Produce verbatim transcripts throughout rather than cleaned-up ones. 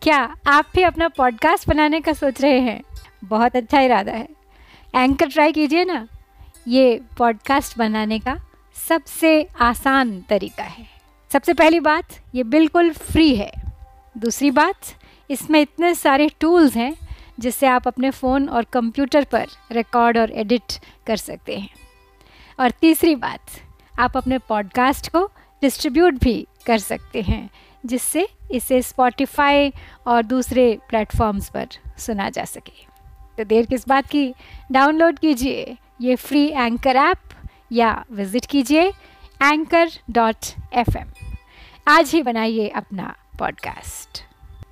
क्या आप भी अपना पॉडकास्ट बनाने का सोच रहे हैं? बहुत अच्छा इरादा है। एंकर ट्राई कीजिए ना। ये पॉडकास्ट बनाने का सबसे आसान तरीका है। सबसे पहली बात, ये बिल्कुल फ्री है। दूसरी बात, इसमें इतने सारे टूल्स हैं जिससे आप अपने फ़ोन और कंप्यूटर पर रिकॉर्ड और एडिट कर सकते हैं। और तीसरी बात, आप अपने पॉडकास्ट को डिस्ट्रीब्यूट भी कर सकते हैं, जिससे इसे स्पॉटिफाई और दूसरे प्लेटफॉर्म्स पर सुना जा सके। तो देर किस बात की, डाउनलोड कीजिए ये फ्री एंकर ऐप या विज़िट कीजिए एंकर डॉट एफ एम। आज ही बनाइए अपना पॉडकास्ट।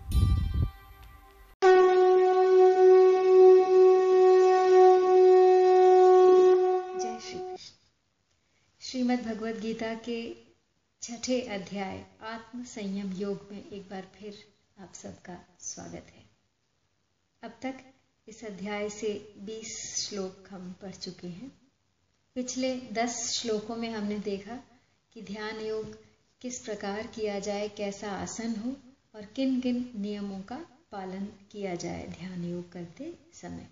जय श्री कृष्ण। श्रीमद् भगवद गीता के छठे अध्याय आत्म संयम योग में एक बार फिर आप सबका स्वागत है। अब तक इस अध्याय से बीस श्लोक हम पढ़ चुके हैं। पिछले दस श्लोकों में हमने देखा कि ध्यान योग किस प्रकार किया जाए, कैसा आसन हो और किन किन नियमों का पालन किया जाए ध्यान योग करते समय।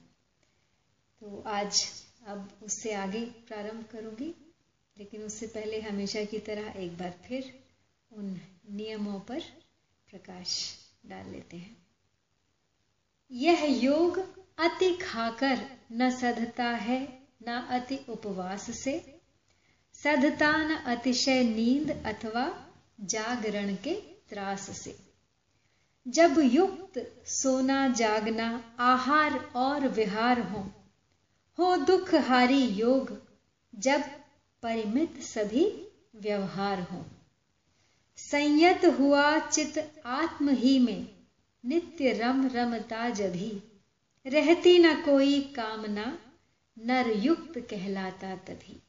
तो आज अब उससे आगे प्रारंभ करूंगी, लेकिन उससे पहले हमेशा की तरह एक बार फिर उन नियमों पर प्रकाश डाल लेते हैं। यह योग अति खाकर न सधता है, न अति उपवास से, सधता न अतिशय नींद अथवा जागरण के त्रास से। जब युक्त सोना जागना आहार और विहार हो, हो दुख हारी योग, जब परिमित सभी व्यवहार हो। संयत हुआ चित आत्म ही में, नित्य रम रमता जभी, रहती न कोई कामना, नर युक्त कहलाता तभी।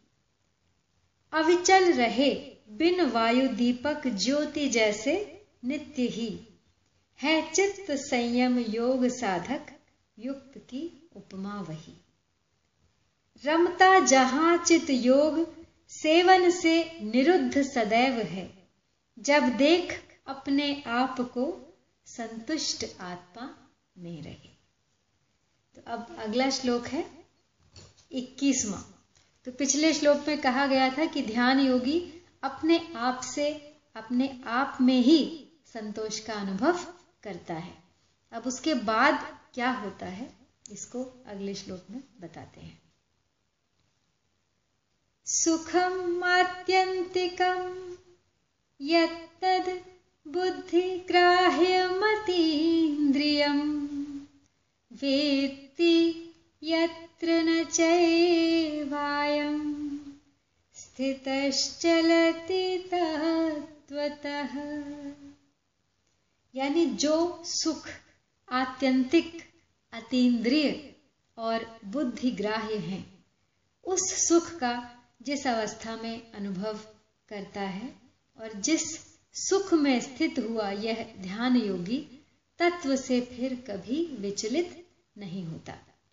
अविचल रहे बिन वायु दीपक ज्योति जैसे, नित्य ही है चित्त संयम योग साधक, युक्त की उपमा वही। रमता जहां चित योग, सेवन से निरुद्ध सदैव है, जब देख अपने आप को संतुष्ट आत्मा में रहे। तो अब अगला श्लोक है इक्कीसवां। तो पिछले श्लोक में कहा गया था कि ध्यान योगी अपने आप से, अपने आप में ही संतोष का अनुभव करता है। अब उसके बाद क्या होता है, इसको अगले श्लोक में बताते हैं। सुखम आत्यंतिकम यत्तद बुद्धि ग्राह्यमतीन्द्रियम, वेत्ति यत्र न चैवायं, स्थितश्चलति तत्त्वतः। यानी जो सुख आत्यंतिक, अतीन्द्रिय और बुद्धिग्राह्य हैं, उस सुख का जिस अवस्था में अनुभव करता है और जिस सुख में स्थित हुआ यह ध्यान योगी, तत्व से फिर कभी विचलित नहीं होता।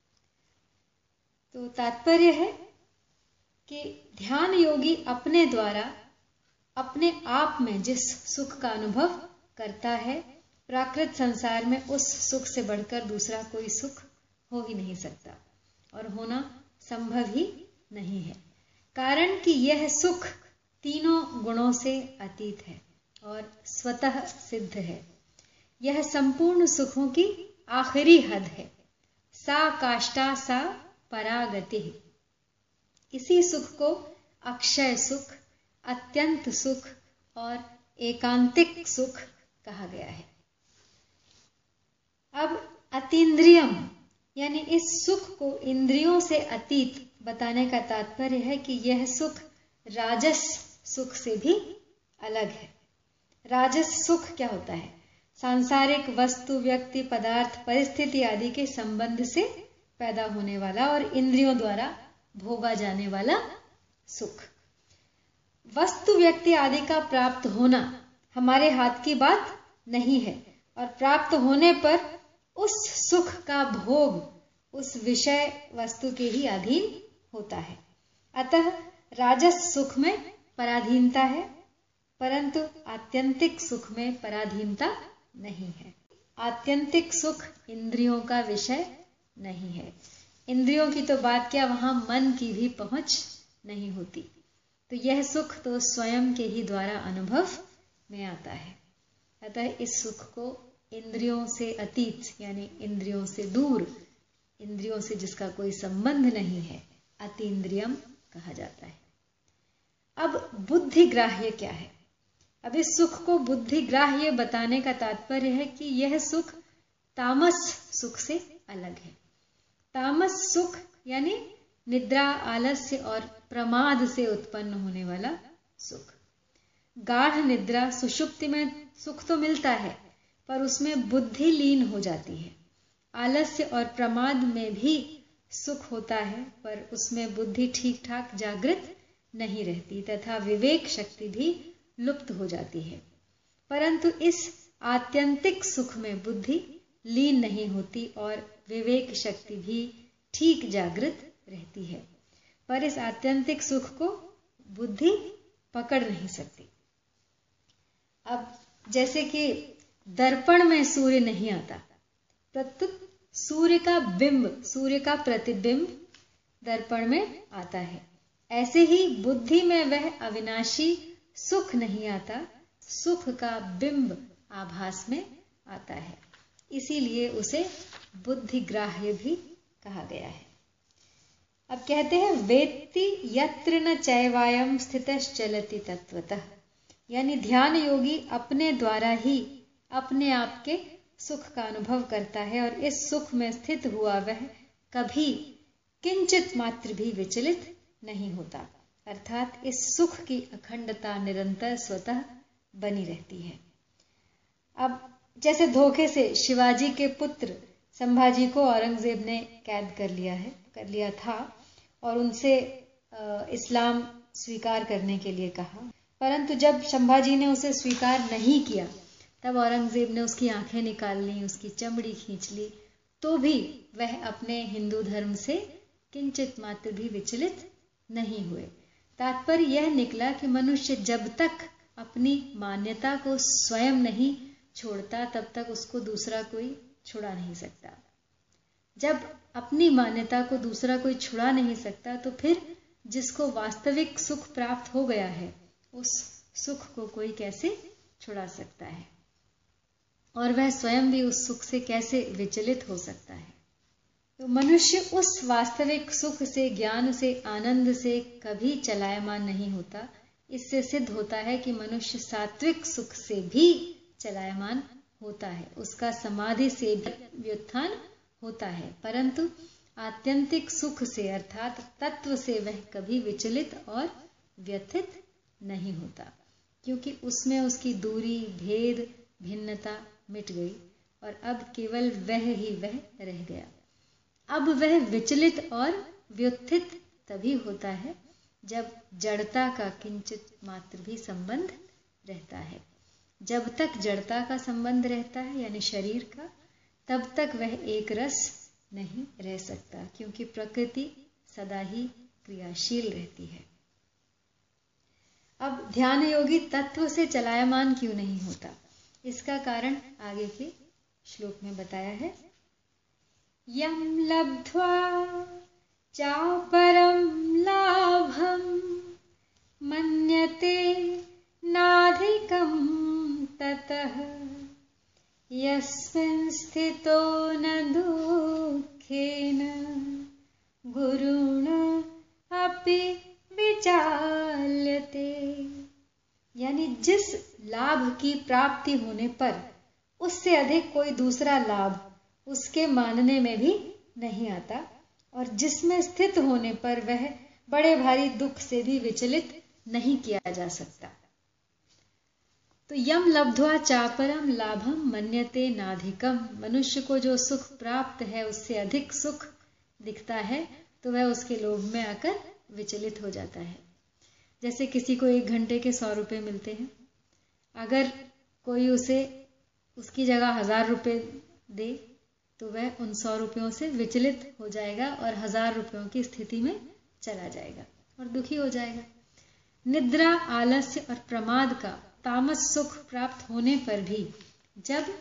तो तात्पर्य है कि ध्यान योगी अपने द्वारा अपने आप में जिस सुख का अनुभव करता है, प्राकृत संसार में उस सुख से बढ़कर दूसरा कोई सुख हो ही नहीं सकता और होना संभव ही नहीं है। कारण कि यह सुख तीनों गुणों से अतीत है और स्वतः सिद्ध है। यह संपूर्ण सुखों की आखिरी हद है। सा काष्ठा सा परागति। इसी सुख को अक्षय सुख, अत्यंत सुख और एकांतिक सुख कहा गया है। अब अतीन्द्रियम यानी इस सुख को इंद्रियों से अतीत बताने का तात्पर्य है कि यह सुख राजस सुख से भी अलग है। राजस सुख क्या होता है? सांसारिक वस्तु, व्यक्ति, पदार्थ, परिस्थिति आदि के संबंध से पैदा होने वाला और इंद्रियों द्वारा भोगा जाने वाला सुख। वस्तु, व्यक्ति आदि का प्राप्त होना हमारे हाथ की बात नहीं है और प्राप्त होने पर उस सुख का भोग उस विषय वस्तु के ही अधीन होता है। अतः राजस सुख में पराधीनता है, परंतु आत्यंतिक सुख में पराधीनता नहीं है। आत्यंतिक सुख इंद्रियों का विषय नहीं है। इंद्रियों की तो बात क्या, वहां मन की भी पहुंच नहीं होती। तो यह सुख तो स्वयं के ही द्वारा अनुभव में आता है। अतः इस सुख को इंद्रियों से अतीत यानी इंद्रियों से दूर, इंद्रियों से जिसका कोई संबंध नहीं है, अतीन्द्रियम कहा जाता है। अब बुद्धिग्राह्य क्या है? अब इस सुख को बुद्धिग्राह्य बताने का तात्पर्य है कि यह सुख तामस सुख से अलग है। तामस सुख यानी निद्रा, आलस्य और प्रमाद से उत्पन्न होने वाला सुख। गाढ़ निद्रा, सुषुप्ति में सुख तो मिलता है, पर उसमें बुद्धि लीन हो जाती है। आलस्य और प्रमाद में भी सुख होता है, पर उसमें बुद्धि ठीक ठाक जागृत नहीं रहती तथा विवेक शक्ति भी लुप्त हो जाती है। परंतु इस आत्यंतिक सुख में बुद्धि लीन नहीं होती और विवेक शक्ति भी ठीक जागृत रहती है, पर इस आत्यंतिक सुख को बुद्धि पकड़ नहीं सकती। अब जैसे कि दर्पण में सूर्य नहीं आता, प्रत्युत सूर्य का बिंब, सूर्य का प्रतिबिंब दर्पण में आता है, ऐसे ही बुद्धि में वह अविनाशी सुख नहीं आता, सुख का बिंब आभास में आता है। इसीलिए उसे बुद्धिग्राह्य भी कहा गया है। अब कहते हैं वेत्ति यत्र न चैवायम स्थितश्चलति तत्वतः, यानी ध्यान योगी अपने द्वारा ही अपने आप के सुख का अनुभव करता है और इस सुख में स्थित हुआ वह कभी किंचित मात्र भी विचलित नहीं होता, अर्थात इस सुख की अखंडता निरंतर स्वतः बनी रहती है। अब जैसे धोखे से शिवाजी के पुत्र संभाजी को औरंगजेब ने कैद कर लिया है कर लिया था और उनसे इस्लाम स्वीकार करने के लिए कहा, परंतु जब संभाजी ने उसे स्वीकार नहीं किया तब औरंगजेब ने उसकी आंखें निकाल ली, उसकी चमड़ी खींच ली, तो भी वह अपने हिंदू धर्म से किंचित मात्र भी विचलित नहीं हुए। तात्पर्य यह निकला कि मनुष्य जब तक अपनी मान्यता को स्वयं नहीं छोड़ता तब तक उसको दूसरा कोई छुड़ा नहीं सकता। जब अपनी मान्यता को दूसरा कोई छुड़ा नहीं सकता तो फिर जिसको वास्तविक सुख प्राप्त हो गया है उस सुख को कोई कैसे छुड़ा सकता है, और वह स्वयं भी उस सुख से कैसे विचलित हो सकता है। तो मनुष्य उस वास्तविक सुख से, ज्ञान से, आनंद से कभी चलायमान नहीं होता। इससे सिद्ध होता है कि मनुष्य सात्विक सुख से भी चलायमान होता है, उसका समाधि से भी व्युत्थान होता है, परंतु आत्यंतिक सुख से अर्थात तत्व से वह कभी विचलित और व्यथित नहीं होता, क्योंकि उसमें उसकी दूरी, भेद, भिन्नता मिट गई और अब केवल वह ही वह रह गया। अब वह विचलित और व्युत्थित तभी होता है जब जड़ता का किंचित मात्र भी संबंध रहता है। जब तक जड़ता का संबंध रहता है यानी शरीर का, तब तक वह एक रस नहीं रह सकता, क्योंकि प्रकृति सदा ही क्रियाशील रहती है। अब ध्यान योगी तत्व से चलायमान क्यों नहीं होता, इसका कारण आगे के श्लोक में बताया है। यम लब्ध्वा चापरम लाभम मन्यते नाधिकम ततः यस्मिन् स्थितो न दुःखेन गुरुण अपि विचाल्यते, यानी जिस लाभ की प्राप्ति होने पर उससे अधिक कोई दूसरा लाभ उसके मानने में भी नहीं आता, और जिसमें स्थित होने पर वह बड़े भारी दुख से भी विचलित नहीं किया जा सकता। तो यम लब्ध्वा चापरम लाभम मन्यते नाधिकम, मनुष्य को जो सुख प्राप्त है उससे अधिक सुख दिखता है तो वह उसके लोभ में आकर विचलित हो जाता है। जैसे किसी को एक घंटे के सौ रुपये मिलते हैं, अगर कोई उसे उसकी जगह हजार रुपये दे तो वह उन सौ रुपयों से विचलित हो जाएगा और हजार रुपयों की स्थिति में चला जाएगा और दुखी हो जाएगा। निद्रा, आलस्य और प्रमाद का तामस सुख प्राप्त होने पर भी जब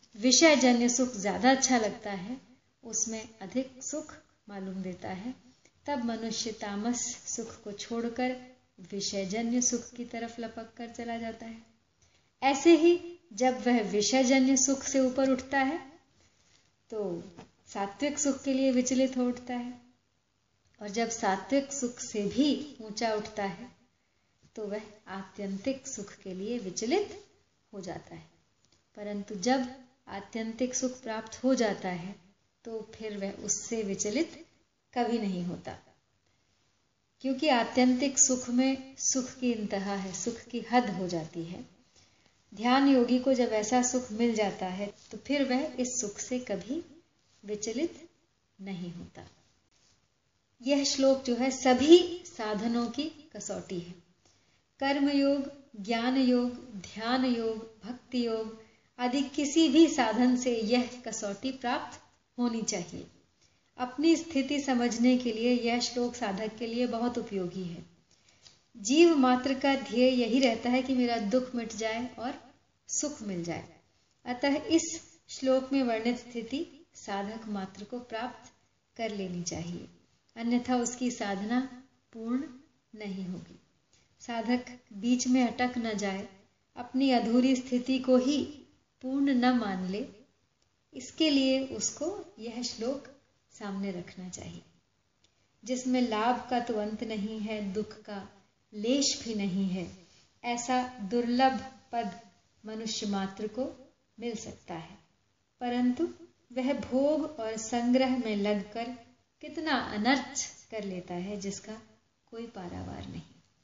विषयजन्य सुख ज्यादा अच्छा लगता है, उसमें अधिक सुख मालूम देता है, तब मनुष्य तामस सुख को छोड़कर विषयजन्य सुख की तरफ लपक कर चला जाता है। ऐसे ही जब वह विषयजन्य सुख से ऊपर उठता है तो सात्विक सुख के लिए विचलित हो उठता है, और जब सात्विक सुख से भी ऊंचा उठता है तो वह आत्यंतिक सुख के लिए विचलित हो जाता है। परंतु जब आत्यंतिक सुख प्राप्त हो जाता है तो फिर वह उससे विचलित कभी नहीं होता, क्योंकि आत्यंतिक सुख में सुख की इंतहा है, सुख की हद हो जाती है। ध्यान योगी को जब ऐसा सुख मिल जाता है तो फिर वह इस सुख से कभी विचलित नहीं होता। यह श्लोक जो है सभी साधनों की कसौटी है। कर्म योग, ज्ञान योग, ध्यान योग, भक्ति योग आदि किसी भी साधन से यह कसौटी प्राप्त होनी चाहिए। अपनी स्थिति समझने के लिए यह श्लोक साधक के लिए बहुत उपयोगी है। जीव मात्र का ध्येय यही रहता है कि मेरा दुख मिट जाए और सुख मिल जाए। अतः इस श्लोक में वर्णित स्थिति साधक मात्र को प्राप्त कर लेनी चाहिए, अन्यथा उसकी साधना पूर्ण नहीं होगी। साधक बीच में अटक न जाए, अपनी अधूरी स्थिति को ही पूर्ण न मान ले, इसके लिए उसको यह श्लोक सामने रखना चाहिए, जिसमें लाभ का तो अंत नहीं है, दुख का लेश भी नहीं है। ऐसा दुर्लभ पद मनुष्य मात्र को मिल सकता है, परंतु वह भोग और संग्रह में लगकर कितना अनर्थ कर लेता है जिसका कोई पारावार नहीं।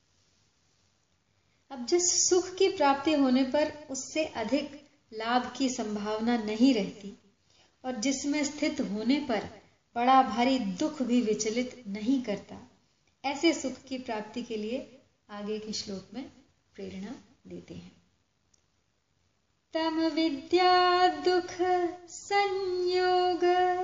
अब जिस सुख की प्राप्ति होने पर उससे अधिक लाभ की संभावना नहीं रहती और जिसमें स्थित होने पर बड़ा भारी दुख भी विचलित नहीं करता, ऐसे सुख की प्राप्ति के लिए आगे के श्लोक में प्रेरणा देते हैं। तम विद्या दुख संयोग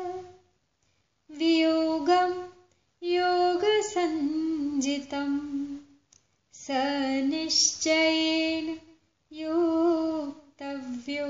वियोगम योग संजितम स निश्चयेन योक्तव्यो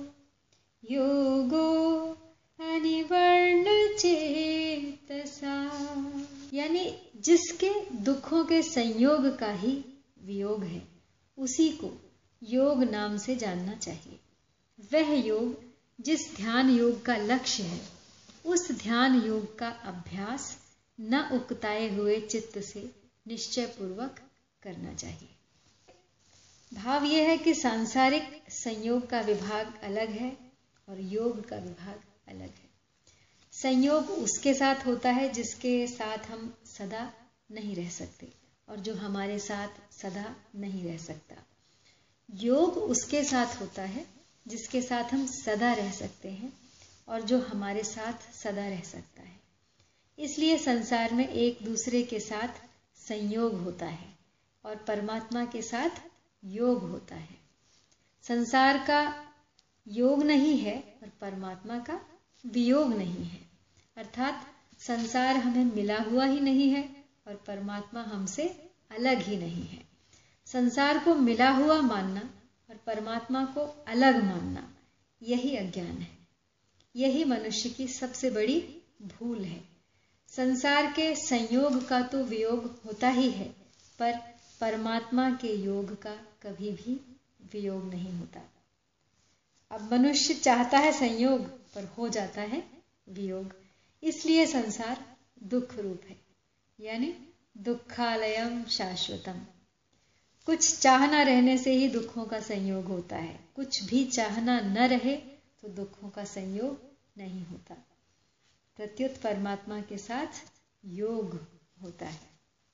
योगो अनिवर्ण चेतसा। यानी जिसके दुखों के संयोग का ही वियोग है, उसी को योग नाम से जानना चाहिए। वह योग जिस ध्यान योग का लक्ष्य है, उस ध्यान योग का अभ्यास न उकताए हुए चित्त से निश्चय पूर्वक करना चाहिए। भाव यह है कि सांसारिक संयोग का विभाग अलग है और योग का विभाग अलग है। संयोग उसके साथ होता है जिसके साथ हम सदा नहीं रह सकते और जो हमारे साथ सदा नहीं रह सकता। योग उसके साथ होता है जिसके साथ हम सदा रह सकते हैं और जो हमारे साथ सदा रह सकता है। इसलिए संसार में एक दूसरे के साथ संयोग होता है और परमात्मा के साथ योग होता है। संसार का योग नहीं है और परमात्मा का वियोग नहीं है, अर्थात संसार हमें मिला हुआ ही नहीं है और परमात्मा हमसे अलग ही नहीं है। संसार को मिला हुआ मानना और परमात्मा को अलग मानना, यही अज्ञान है। यही मनुष्य की सबसे बड़ी भूल है। संसार के संयोग का तो वियोग होता ही है, पर परमात्मा के योग का कभी भी वियोग नहीं होता। अब मनुष्य चाहता है संयोग, पर हो जाता है वियोग। इसलिए संसार दुख रूप है, यानी दुखालयम शाश्वतम। कुछ चाहना रहने से ही दुखों का संयोग होता है, कुछ भी चाहना न रहे तो दुखों का संयोग नहीं होता। प्रत्युत परमात्मा के साथ योग होता है।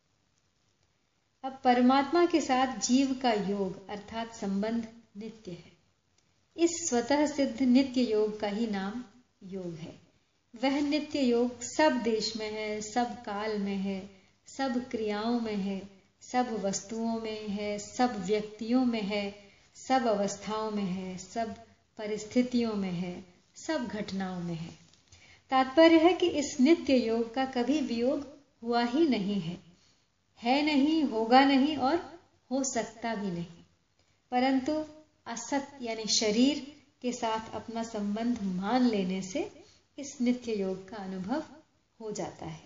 अब परमात्मा के साथ जीव का योग अर्थात संबंध नित्य है। इस स्वतः सिद्ध नित्य योग का ही नाम योग है। वह नित्य योग सब देश में है, सब काल में है, सब क्रियाओं में है, सब वस्तुओं में है, सब व्यक्तियों में है, सब अवस्थाओं में है, सब परिस्थितियों में है, सब घटनाओं में है। तात्पर्य है कि इस नित्य योग का कभी वियोग हुआ ही नहीं है, है नहीं, होगा नहीं और हो सकता भी नहीं। परंतु असत यानी शरीर के साथ अपना संबंध मान लेने से इस नित्य योग का अनुभव हो जाता है।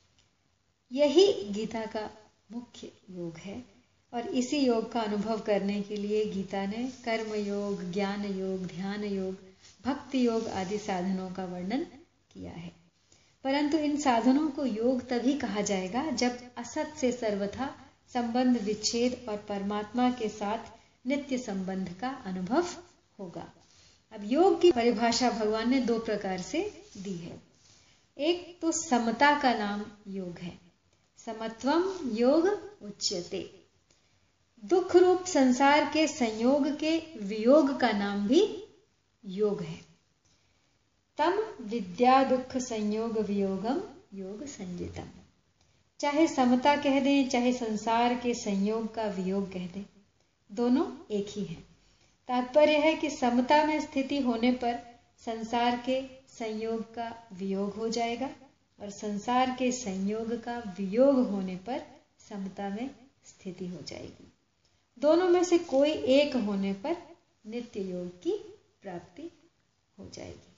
यही गीता का मुख्य योग है और इसी योग का अनुभव करने के लिए गीता ने कर्म योग, ज्ञान योग, ध्यान योग, भक्ति योग आदि साधनों का वर्णन किया है। परंतु इन साधनों को योग तभी कहा जाएगा जब असत से सर्वथा संबंध विच्छेद और परमात्मा के साथ नित्य संबंध का अनुभव होगा। अब योग की परिभाषा भगवान ने दो प्रकार से दी है। एक तो समता का नाम योग है, समत्वम योग उच्यते। दुख रूप संसार के संयोग के वियोग का नाम भी योग है। तम विद्या दुख संयोग वियोगम योग संजितम। चाहे समता कह दें, चाहे संसार के संयोग का वियोग कह दें, दोनों एक ही हैं। तात्पर्य है कि समता में स्थिति होने पर संसार के संयोग का वियोग हो जाएगा और संसार के संयोग का वियोग होने पर समता में स्थिति हो जाएगी। दोनों में से कोई एक होने पर नित्य योग की प्राप्ति हो जाएगी।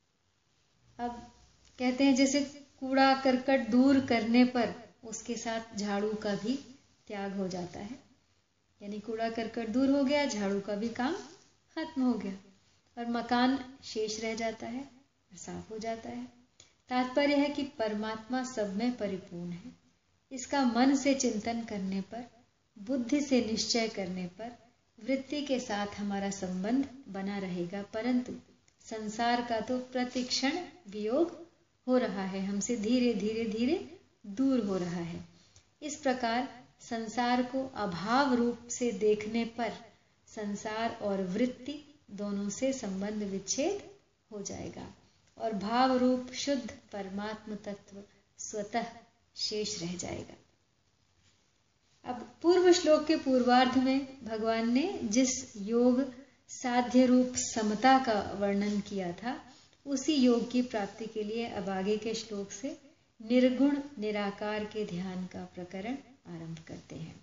अब कहते हैं जैसे कूड़ा करकट दूर करने पर उसके साथ झाड़ू का भी त्याग हो जाता है, यानी कूड़ा करकट दूर हो गया, झाड़ू का भी काम खत्म हो गया और मकान शेष रह जाता है, साफ हो जाता है। तात्पर्य है कि परमात्मा सब में परिपूर्ण है। इसका मन से चिंतन करने पर, बुद्धि से निश्चय करने पर वृत्ति के साथ हमारा संबंध बना रहेगा, परंतु संसार का तो प्रतिक्षण वियोग हो रहा है, हमसे धीरे धीरे धीरे दूर हो रहा है। इस प्रकार संसार को अभाव रूप से देखने पर संसार और वृत्ति दोनों से संबंध विच्छेद हो जाएगा और भाव रूप शुद्ध परमात्म तत्व स्वतः शेष रह जाएगा। अब पूर्व श्लोक के पूर्वार्ध में भगवान ने जिस योग साध्य रूप समता का वर्णन किया था, उसी योग की प्राप्ति के लिए अब आगे के श्लोक से निर्गुण निराकार के ध्यान का प्रकरण आरंभ करते हैं।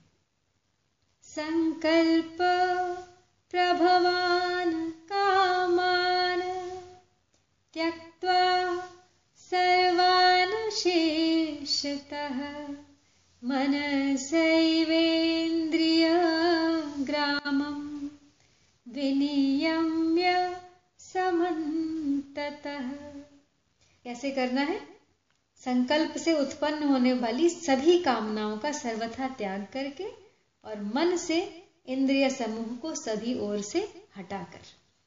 संकल्प प्रभवान कामान त्यक्त्वा सर्वान् शेषतः मनसैवेन्द्रिय ग्रामं विनियम्य समन्ततः। कैसे करना है? संकल्प से उत्पन्न होने वाली सभी कामनाओं का सर्वथा त्याग करके और मन से इंद्रिय समूह को सभी ओर से हटाकर।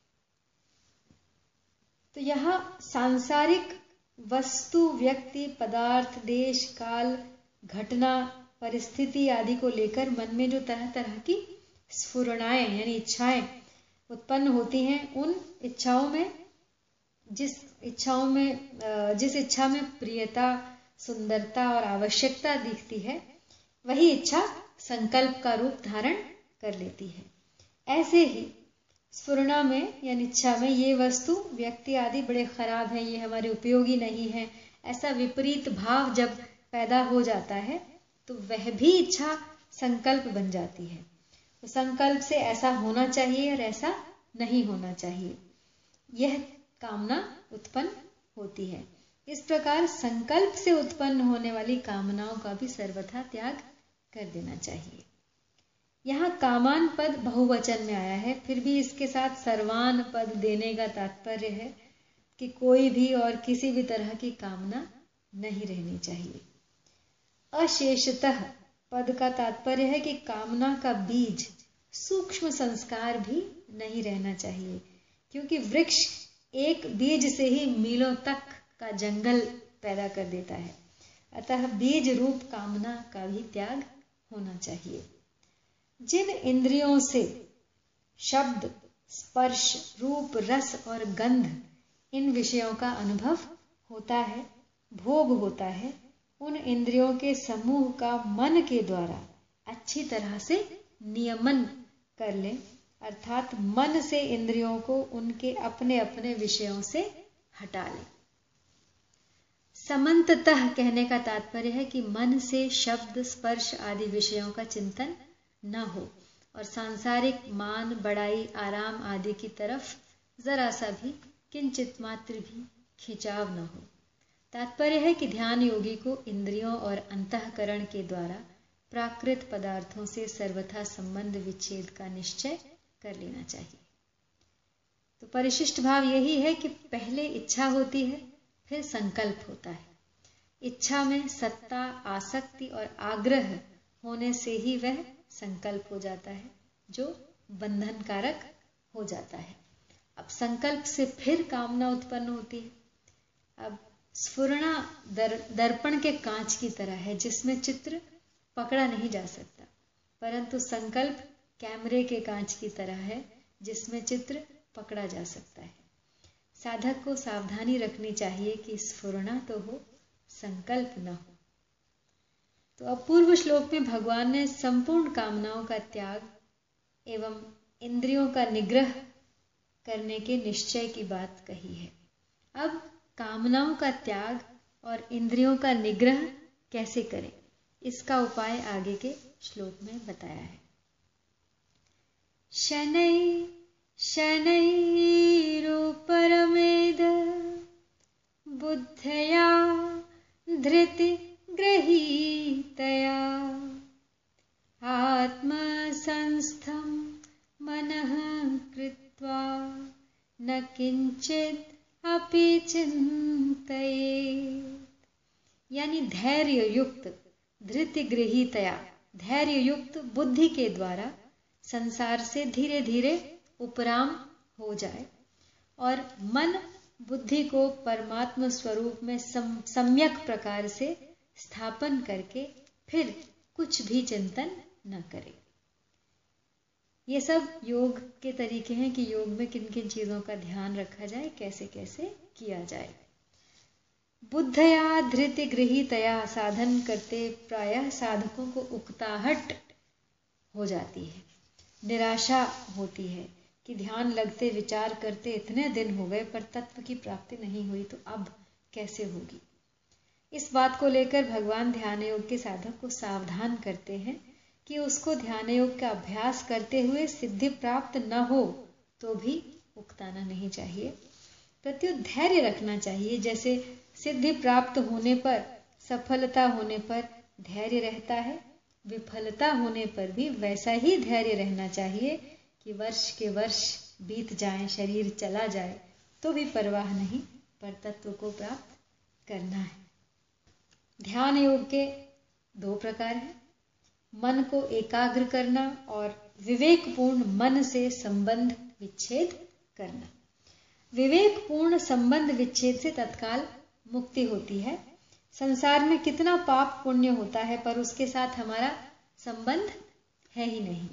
तो यहां सांसारिक वस्तु, व्यक्ति, पदार्थ, देश, काल, घटना, परिस्थिति आदि को लेकर मन में जो तरह तरह की स्फुरणाएं यानी इच्छाएं उत्पन्न होती हैं, उन इच्छाओं में जिस इच्छाओं में जिस इच्छा में प्रियता, सुंदरता और आवश्यकता दिखती है, वही इच्छा संकल्प का रूप धारण कर लेती है। ऐसे ही स्फुरणा में यानी इच्छा में ये वस्तु, व्यक्ति आदि बड़े खराब हैं, ये हमारे उपयोगी नहीं है, ऐसा विपरीत भाव जब पैदा हो जाता है तो वह भी इच्छा संकल्प बन जाती है। तो संकल्प से ऐसा होना चाहिए और ऐसा नहीं होना चाहिए, यह कामना उत्पन्न होती है। इस प्रकार संकल्प से उत्पन्न होने वाली कामनाओं का भी सर्वथा त्याग कर देना चाहिए। यहाँ कामान पद बहुवचन में आया है, फिर भी इसके साथ सर्वान पद देने का तात्पर्य है कि कोई भी और किसी भी तरह की कामना नहीं रहनी चाहिए। अशेषतः पद का तात्पर्य है कि कामना का बीज, सूक्ष्म संस्कार भी नहीं रहना चाहिए, क्योंकि वृक्ष एक बीज से ही मीलों तक का जंगल पैदा कर देता है। अतः बीज रूप कामना का भी त्याग होना चाहिए। जिन इंद्रियों से शब्द, स्पर्श, रूप, रस और गंध इन विषयों का अनुभव होता है, भोग होता है, उन इंद्रियों के समूह का मन के द्वारा अच्छी तरह से नियमन कर लें, अर्थात मन से इंद्रियों को उनके अपने अपने विषयों से हटा लें। समन्ततः कहने का तात्पर्य है कि मन से शब्द, स्पर्श आदि विषयों का चिंतन न हो और सांसारिक मान, बड़ाई, आराम आदि की तरफ जरा सा भी किंचित मात्र भी खिंचाव न हो। तात्पर्य है कि ध्यान योगी को इंद्रियों और अंतःकरण के द्वारा प्राकृत पदार्थों से सर्वथा संबंध विच्छेद का निश्चय कर लेना चाहिए। तो परिशिष्ट भाव यही है कि पहले इच्छा होती है, फिर संकल्प होता है। इच्छा में सत्ता, आसक्ति और आग्रह होने से ही वह संकल्प हो जाता है, जो बंधन कारक हो जाता है। अब संकल्प से फिर कामना उत्पन्न होती है। अब स्फुरणा दर, दर्पण के कांच की तरह है, जिसमें चित्र पकड़ा नहीं जा सकता, परंतु संकल्प कैमरे के कांच की तरह है, जिसमें चित्र पकड़ा जा सकता है। साधक को सावधानी रखनी चाहिए कि स्फुरणा तो हो, संकल्प न हो। तो अब पूर्व श्लोक में भगवान ने संपूर्ण कामनाओं का त्याग एवं इंद्रियों का निग्रह करने के निश्चय की बात कही है। अब कामनाओं का त्याग और इंद्रियों का निग्रह कैसे करें, इसका उपाय आगे के श्लोक में बताया है। शनै शनैरुपरमेद बुद्धया धृति गृहीतया आत्मसंस्थं मनः कृत्वा न किंचित अपि चिंतयेत्। यानी धैर्य युक्त धृति गृहीतया, धैर्य युक्त बुद्धि के द्वारा संसार से धीरे धीरे उपराम हो जाए और मन बुद्धि को परमात्म स्वरूप में सम, सम्यक प्रकार से स्थापन करके फिर कुछ भी चिंतन न करे। ये सब योग के तरीके हैं कि योग में किन किन चीजों का ध्यान रखा जाए, कैसे कैसे किया जाए। बुद्धया धृति गृहीतया साधन करते प्रायः साधकों को उकताहट हो जाती है, निराशा होती है कि ध्यान लगते विचार करते इतने दिन हो गए पर तत्व की प्राप्ति नहीं हुई, तो अब कैसे होगी। इस बात को लेकर भगवान ध्यान योग के साधक को सावधान करते हैं कि उसको ध्यान योग का अभ्यास करते हुए सिद्धि प्राप्त न हो तो भी उकताना नहीं चाहिए, प्रत्युत धैर्य रखना चाहिए। जैसे सिद्धि प्राप्त होने पर, सफलता होने पर धैर्य रहता है, विफलता होने पर भी वैसा ही धैर्य रहना चाहिए कि वर्ष के वर्ष बीत जाएं, शरीर चला जाए तो भी परवाह नहीं, पर तत्व को प्राप्त करना है। ध्यान योग के दो प्रकार हैं, मन को एकाग्र करना और विवेकपूर्ण मन से संबंध विच्छेद करना। विवेकपूर्ण संबंध विच्छेद से तत्काल मुक्ति होती है। संसार में कितना पाप पुण्य होता है पर उसके साथ हमारा संबंध है ही नहीं।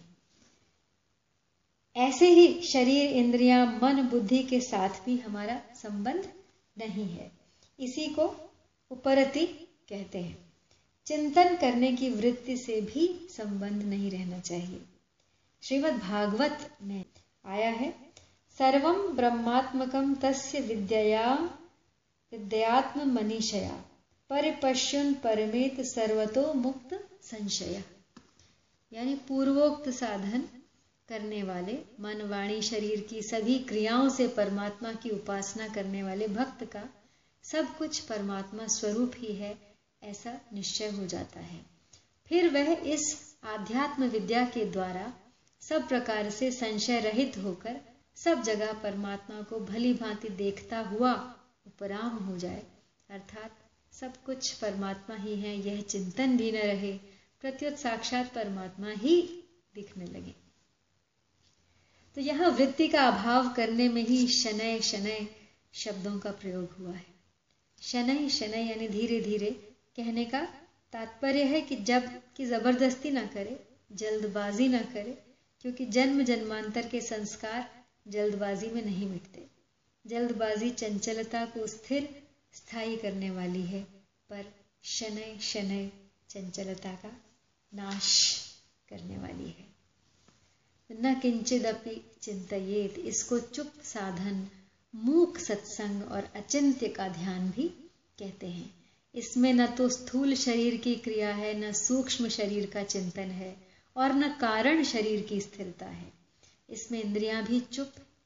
ऐसे ही शरीर, इंद्रियां, मन, बुद्धि के साथ भी हमारा संबंध नहीं है। इसी को उपरति कहते हैं। चिंतन करने की वृत्ति से भी संबंध नहीं रहना चाहिए। श्रीमद् भागवत में आया है, सर्वं ब्रह्मात्मकं तस्य विद्यया विद्यात्म मनीषया परिपश्यन् परमेत सर्वतो मुक्त संशय। यानी पूर्वोक्त साधन करने वाले, मन, वाणी, शरीर की सभी क्रियाओं से परमात्मा की उपासना करने वाले भक्त का सब कुछ परमात्मा स्वरूप ही है, ऐसा निश्चय हो जाता है। फिर वह इस आध्यात्म विद्या के द्वारा सब प्रकार से संशय रहित होकर सब जगह परमात्मा को भली भांति देखता हुआ उपराम हो जाए, अर्थात सब कुछ परमात्मा ही है यह चिंतन भी न रहे, प्रत्युत साक्षात परमात्मा ही दिखने लगे। तो यहाँ वृत्ति का अभाव करने में ही शनय शनय शब्दों का प्रयोग हुआ है। शनय शनय यानी धीरे धीरे कहने का तात्पर्य है कि जब कि जबरदस्ती ना करे, जल्दबाजी ना करे, क्योंकि जन्म जन्मांतर के संस्कार जल्दबाजी में नहीं मिटते। जल्दबाजी चंचलता को स्थिर स्थायी करने वाली है, पर शनय शनय चंचलता का नाश करने वाली है। न किंचिदपि चिंतयेत, इसको चुप साधन, मूक सत्संग और अचिंत्य का ध्यान भी कहते हैं। इसमें न तो स्थूल शरीर की क्रिया है, न सूक्ष्म शरीर का चिंतन है और न कारण शरीर की स्थिरता है। इसमें इंद्रियां भी चुप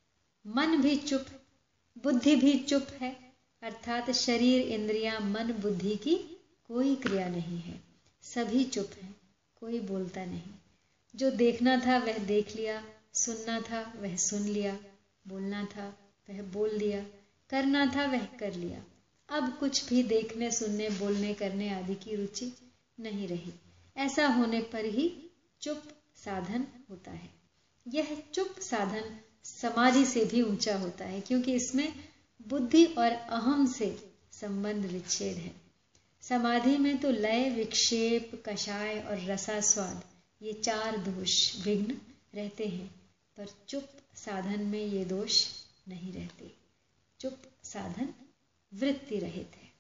मन भी चुप, बुद्धि भी चुप है, अर्थात शरीर, इंद्रियां, मन, बुद्धि की कोई क्रिया नहीं है, सभी चुप हैं, कोई बोलता नहीं। जो देखना था वह देख लिया, सुनना था वह सुन लिया, बोलना था वह बोल लिया, करना था वह कर लिया। अब कुछ भी देखने, सुनने, बोलने, करने आदि की रुचि नहीं रही। ऐसा होने पर ही चुप साधन होता है। यह चुप साधन समाधि से भी ऊंचा होता है, क्योंकि इसमें बुद्धि और अहम से संबंध विच्छेद है। समाधि में तो लय, विक्षेप, कषाय और रसास्वाद, ये चार दोष विघ्न रहते हैं, पर चुप साधन में ये दोष नहीं रहते। चुप साधन वृत्ति रहित है।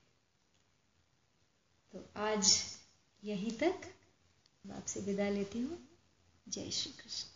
तो आज यहीं तक आपसे विदा लेती हूँ। जय श्री कृष्ण।